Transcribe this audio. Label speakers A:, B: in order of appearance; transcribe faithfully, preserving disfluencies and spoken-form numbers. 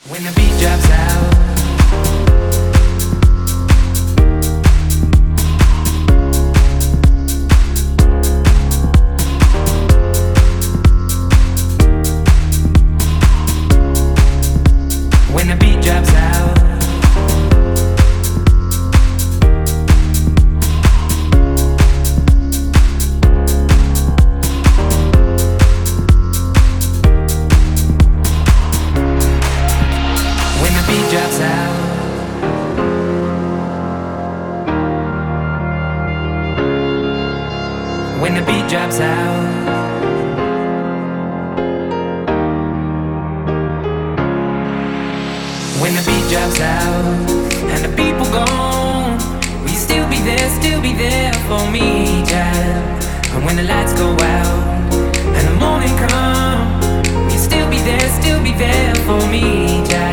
A: When the beat drops out, when the beat drops out, when the beat drops out, when the beat drops out, when the beat drops out, and the people gone, will you still be there, still be there for me, child? And when the lights go out, and the morning come, will you still be there, still be there for me, child?